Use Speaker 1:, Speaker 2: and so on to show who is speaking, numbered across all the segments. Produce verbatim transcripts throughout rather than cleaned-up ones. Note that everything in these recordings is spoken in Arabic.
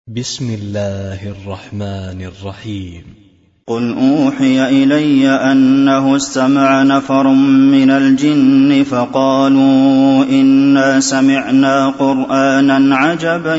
Speaker 1: بسم الله الرحمن الرحيم.
Speaker 2: قل أوحي إلي أنه استمع نفر من الجن فقالوا إنا سمعنا قرآنا عجبا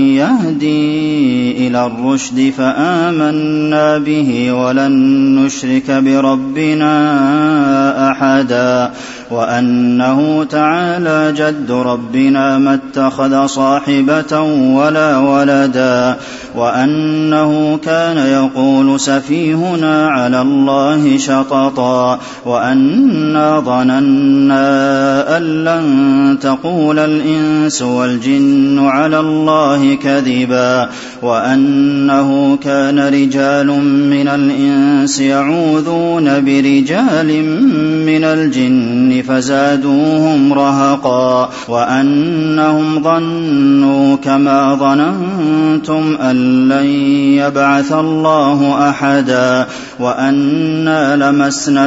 Speaker 2: يهدي إلى الرشد فآمنا به ولن نشرك بربنا أحدا وأنه تعالى جد ربنا ما اتخذ صاحبة ولا ولدا وأنه كان يقول سفيهنا على الله شططا وأنا ظننا أن لن تقول الإنس والجن على الله كذبا وأنه كان رجال من الإنس يعوذون برجال من الجن فزادوهم رهقا وأنهم ظنوا كما ظننتم أن لن يبعث الله أحدا وأنا لمسنا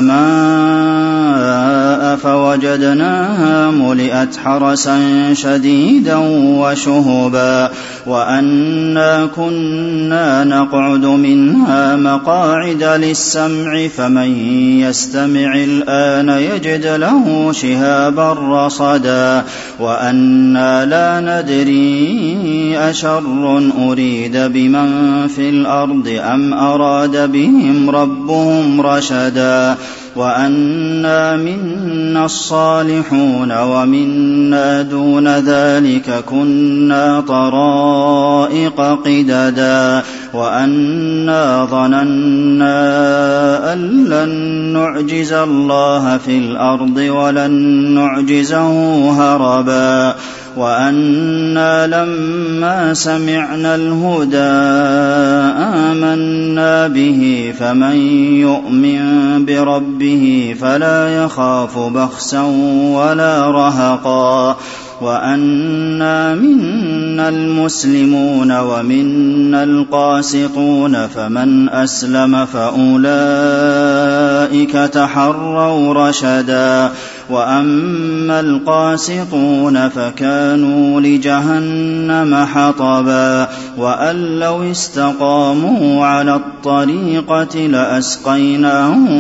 Speaker 2: السماء فوجدناها ملئت حرسا شديدا وشهبا وأنا كنا نقعد منها مقاعد للسمع فمن يستمع الآن يجد له شهابا رصدا وأنا لا ندري أشر أريد بمن في الأرض أم أراد بهم ربهم رشدا وأنا منا الصالحون ومنا دون ذلك كنا طرائق قددا وأنا ظننا أن لن نعجز الله في الأرض ولن نعجزه هربا وأنا لما سمعنا الهدى آمنا به فمن يؤمن بربه فلا يخاف بخسا ولا رهقا وأنا منا المسلمون ومنا القاسطون فمن أسلم فأولئك تحروا رشدا وأما القاسطون فكانوا لجهنم حطبا وأن لو استقاموا على الطريقة لأسقيناهم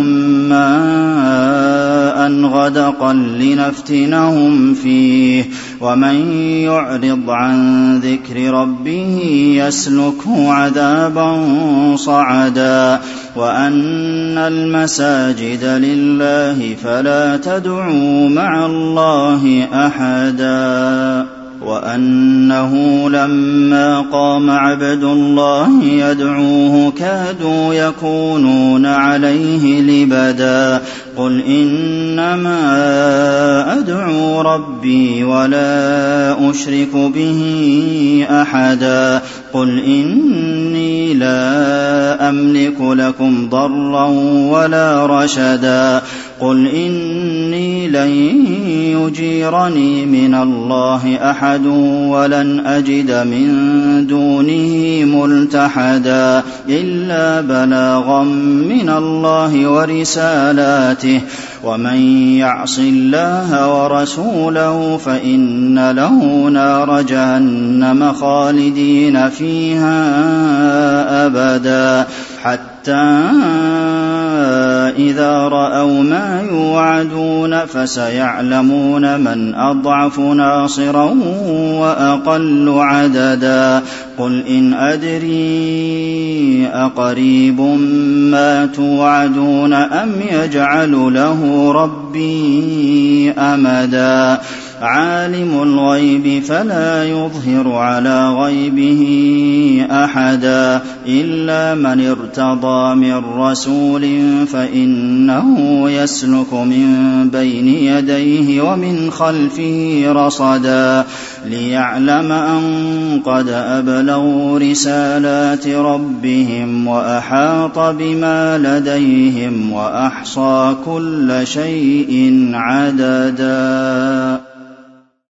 Speaker 2: ماء غدقا لنفتنهم فيه ومن يعرض عن ذكر ربه يسلكه عذابا صعدا وأن المساجد لله فلا تدعوا مع الله أحدا وأنه لما قام عبد الله يدعوه كادوا يكونون عليه لبدا قل إنما أدعو ربي ولا أشرك به أحدا قل إني لا أملك لكم ضرا ولا رشدا قل إني لن يجيرني من الله أحد ولن أجد من دونه ملتحدا إلا بلاغا من الله ورسالاته ومن يعص الله ورسوله فإن له نار جهنم خالدين فيها أبدا حتى إذا رأوا ما يوعدون فسيعلمون من أضعف ناصرا وأقل عددا قل إن أدري أقريب ما توعدون أم يجعل له ربي أمدا عالم الغيب فلا يظهر على غيبه أحدا إلا من ارتضى من رسول فإنه يسلك من بين يديه ومن خلفه رصدا ليعلم أن قد أبلغوا رسالات ربهم وأحاط بما لديهم وأحصى كل شيء عددا.